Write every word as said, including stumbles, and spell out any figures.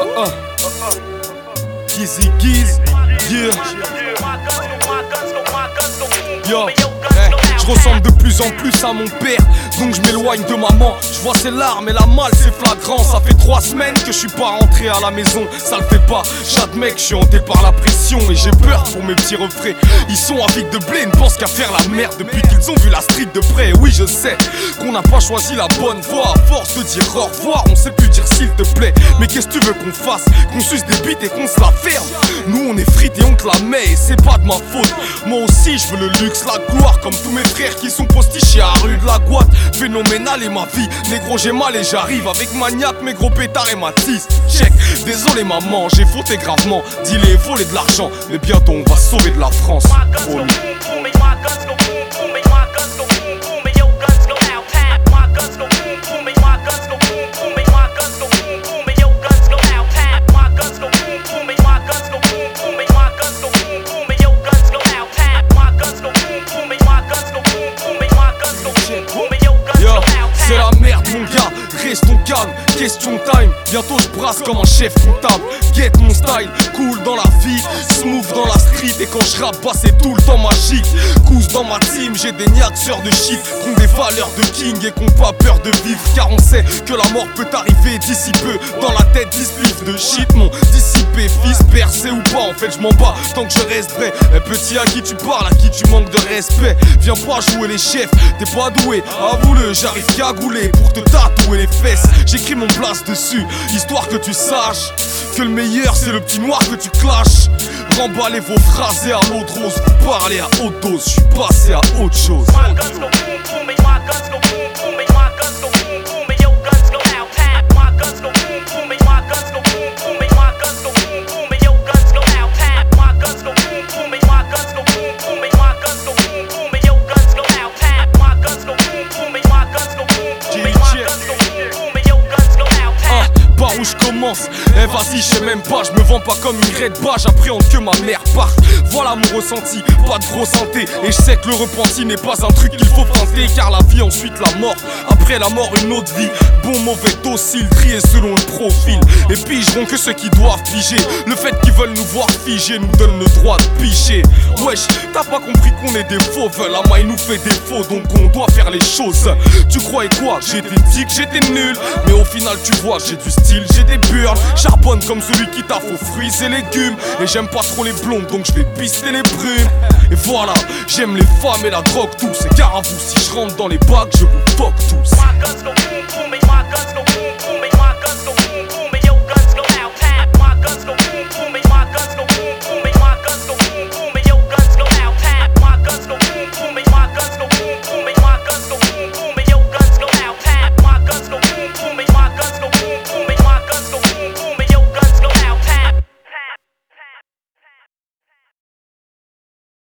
uh, uh. Gizzy Giz, yeah. Yo, hey, je ressemble de plus en plus à mon père, donc je m'éloigne de maman. Je vois ses larmes et la malle, c'est flagrant. Ça fait trois semaines que je suis pas rentré à la maison. Ça le fait pas, j'admets que je suis hanté par la pression. Et j'ai peur pour mes petits refrains. Ils sont avides de blé, ne pensent qu'à faire la merde depuis qu'ils ont vu la street de près. Et oui, je sais qu'on n'a pas choisi la bonne voie. À force de dire au revoir, on sait plus dire s'il te plaît. Mais qu'est-ce que tu veux qu'on fasse? Qu'on suce des bites et qu'on se la ferme? Nous on est frites et on te la met et c'est pas de ma faute. Moi aussi je veux le luxe, la gloire, comme tous mes frères qui sont postichés à la rue de la Guatte. Phénoménal est ma vie, négro j'ai mal et j'arrive avec maniaque, mes gros pétards et ma tisse. Check, désolé maman, j'ai fauté gravement. Dis-les et voler de l'argent, mais bientôt on va sauver de la France. Oh. C'est la merde mon gars, restons calme, question time. Bientôt je brasse comme un chef comptable. Get mon style, cool dans la vie, smooth dans la street. Et quand je rappe, bah, c'est tout le temps magique. Cousse dans ma team, j'ai des niaxeurs de shit qui ont des valeurs de king et qui ont pas peur de vivre. Car on sait que la mort peut arriver d'ici peu. Dans la tête dix livres de shit, mon dissipé, fils percé ou pas. En fait je m'en bats tant que je reste vrai. Eh, petit à qui tu parles, à qui tu manques de respect. Viens pas jouer les chefs, t'es pas doué, avoue-le. J'arrive qu'à gouler pour te tatouer les fesses. J'écris mon place dessus, histoire que tu saches que le meilleur c'est le petit noir que tu clashes. Remballez vos phrases et à l'eau de rose. Vous parlez à haute dose, je suis passé à autre chose. Où je commence, eh vas-y je sais même pas, je me vends pas comme une red bas, j'appréhende que ma mère parte. Voilà mon ressenti, pas de gros santé. Et je sais que le repenti n'est pas un truc qu'il faut tenter. Car la vie ensuite la mort, après la mort une autre vie. Bon mauvais docile, trié selon le profil. Et pigeront que ceux qui doivent piger. Le fait qu'ils veulent nous voir figer nous donne le droit de piger. Wesh, t'as pas compris qu'on est des faux. La maille nous fait défaut donc on doit faire les choses. Tu croyais quoi? J'étais dit que j'étais nul. Mais au final tu vois j'ai du style, j'ai des burnes. Charbonne comme celui qui taffe aux fruits et légumes. Et j'aime pas trop les blondes donc je vais pister les brunes. Et voilà, j'aime les femmes et la drogue tous. Et car à vous si je rentre dans les bacs je vous fuck tous.